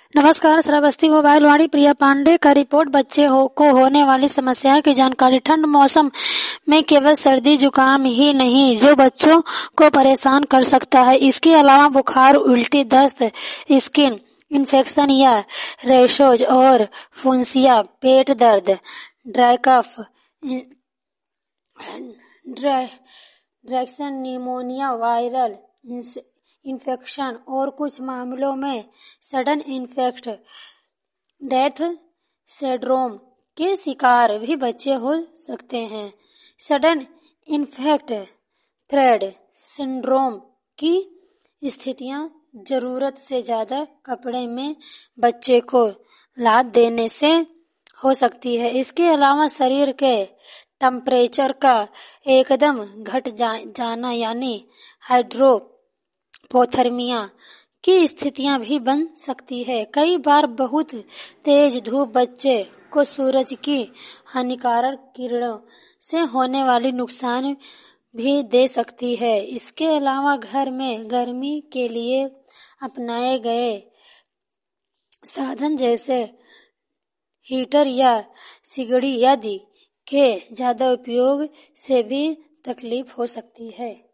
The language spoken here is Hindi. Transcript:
नमस्कार। श्रावस्ती मोबाइल वाणी प्रिया पांडे का रिपोर्ट। बच्चे को होने वाली समस्याओं की जानकारी। ठंड मौसम में केवल सर्दी जुकाम ही नहीं जो बच्चों को परेशान कर सकता है, इसके अलावा बुखार, उल्टी, दस्त, स्किन इन्फेक्शन या रैशेज और फुंसिया, पेट दर्द, ड्राई कफ, ड्रैक्सन, निमोनिया, वायरल इन्फेक्शन और कुछ मामलों में सडन इन्फेक्ट डेथ सिंड्रोम के शिकार भी बच्चे हो सकते हैं। सडन इन्फेक्ट थ्रेड सिंड्रोम की स्थितियां जरूरत से ज्यादा कपड़े में बच्चे को लाद देने से हो सकती है। इसके अलावा शरीर के टेम्परेचर का एकदम घट जाना यानी हाइड्रोपोथर्मिया की स्थितियां भी बन सकती है। कई बार बहुत तेज धूप बच्चे को सूरज की हानिकारक किरणों से होने वाली नुकसान भी दे सकती है। इसके अलावा घर में गर्मी के लिए अपनाए गए साधन जैसे हीटर या सिगड़ी आदि के ज्यादा उपयोग से भी तकलीफ हो सकती है।